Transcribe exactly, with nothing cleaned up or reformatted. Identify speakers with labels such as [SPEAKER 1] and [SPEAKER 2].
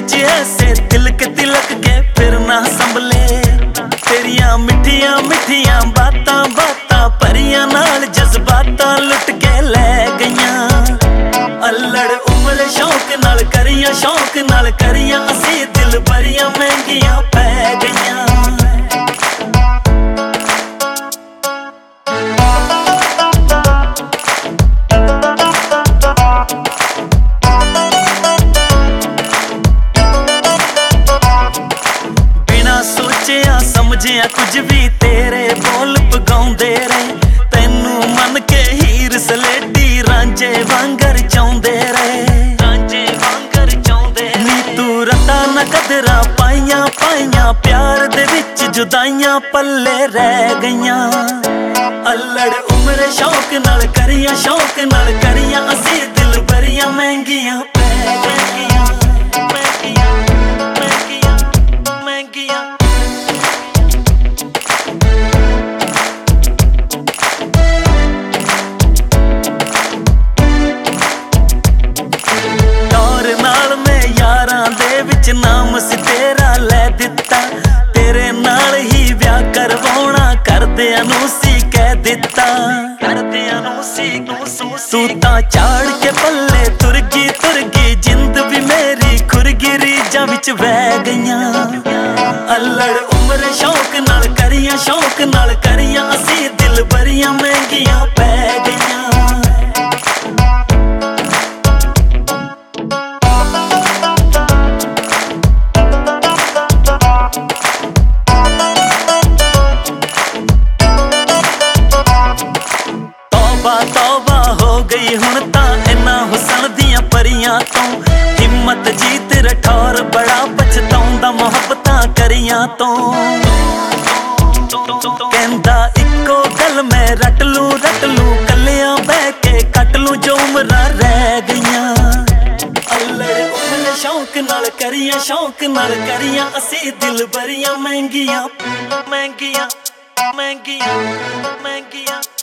[SPEAKER 1] च ऐसे दिल के तिलक के फिर ना संभले। तेरिया मिठिया मिठिया बातां बातां परियां नाल जज्बातां लुट के लै गईयां। अल्लड़ उमर शौक नाल करियां शौक नाल करियां असी दिल बरियां महंगियां पै गईयां। सोचिया समझिया कुछ भी तेरे बोल पगाउंदे रहे। तैनू मन के हीर सलेटी रांझे वांगर चाहुंदे रहे। रांझे वांगर चाहुंदे नी तू रता न कदरा पाइयां पाइयां प्यार दे विच जुदाइयां पल्ले रह गईयां। अल्लड़ उमर शौक नाल करियां शौक नाल करियां असी दिल बरियां महंगियां पै गईयां। महंगियां महंगियां महंगियां नाम सी तेरा लै दिता। तेरे नाल ही ब्याह करवाउणा करदियां नूं सी कह दिता। करदियां नूं सी तू तां चाड़ के पल्ले तुरगी तुरगी जिंद भी मेरी खुरगी रीजां विच बह गईयां। अल्लड़ उमर शौक नाल करियां शौक नाल करियां असी दिल बरियां महंगियां पै गईयां। तौबा हो गई हुण तां इन्हां हुसन दियां परियां तो। हिम्मत जीत रठौर बड़ा पछताउंदा मुहब्बतां करियां तो। कहंदा इक्को गल मैं रट लूं रट लूं कल्लियां बह के कट लूं जो उमरां रह गईयां। अल्लड़ उमर शौक नाल करियां शौक नाल करियां असी दिल बरियां महंगियां महंगियां महंगियां महंगियां।